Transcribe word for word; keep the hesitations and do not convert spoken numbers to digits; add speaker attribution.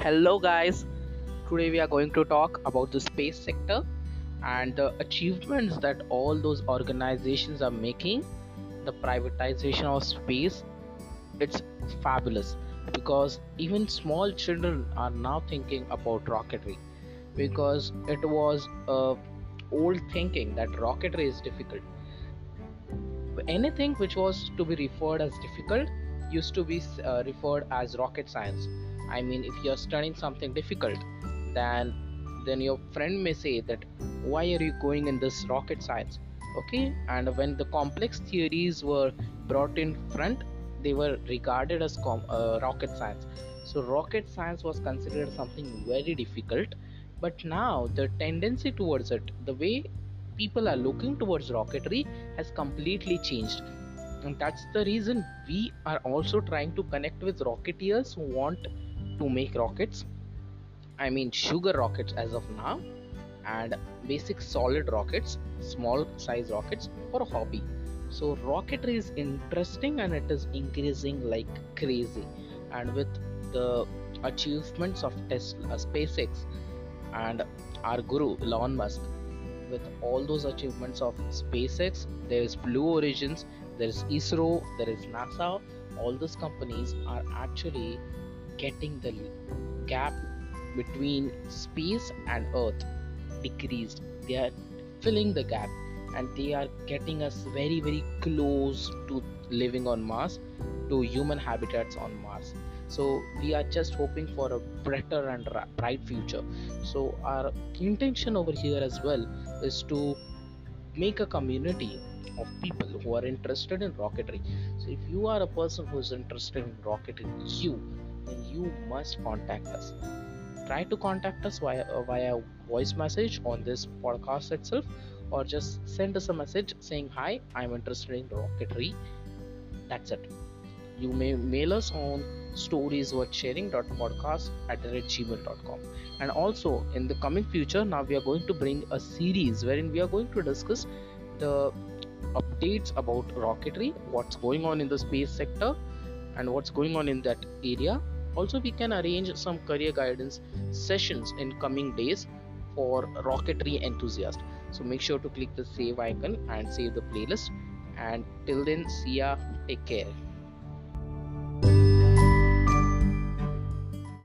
Speaker 1: Hello, guys. Today we are going to talk about the space sector and the achievements that all those organizations are making. The privatization of space, it's fabulous because even small children are now thinking about rocketry because it was uh, old thinking that rocketry is difficult. Anything which was to be referred as difficult used to be uh, referred as rocket science. I mean, if you're studying something difficult, then then your friend may say that why are you going in this rocket science? Okay, and when the complex theories were brought in front, they were regarded as com- uh, rocket science. So rocket science was considered something very difficult, but now the tendency towards it, the way people are looking towards rocketry, has completely changed. And that's the reason we are also trying to connect with rocketeers who want to make rockets. I mean, sugar rockets as of now, and basic solid rockets, small size rockets for a hobby. So, rocketry is interesting and it is increasing like crazy. And with the achievements of Tesla, SpaceX, and our guru Elon Musk, with all those achievements of SpaceX, there is Blue Origins, there is ISRO, there is NASA. All those companies are actually getting the gap between space and Earth decreased. They are filling the gap and they are getting us very, very close to living on Mars, to human habitats on Mars. So we are just hoping for a better and bright future. So our intention over here as well is to make a community of people who are interested in rocketry. So if you are a person who is interested in rocketry, you then you must contact us. Try to contact us via uh, via voice message on this podcast itself, or just send us a message saying hi, I'm interested in rocketry. That's it. You may mail us on storiesworthsharing.podcast at gmail.com. And also in the coming future, now we are going to bring a series wherein we are going to discuss the updates about rocketry, what's going on in the space sector and what's going on in that area. Also, we can arrange some career guidance sessions in coming days for rocketry enthusiasts. So make sure to click the save icon and save the playlist. And till then, see ya, take care.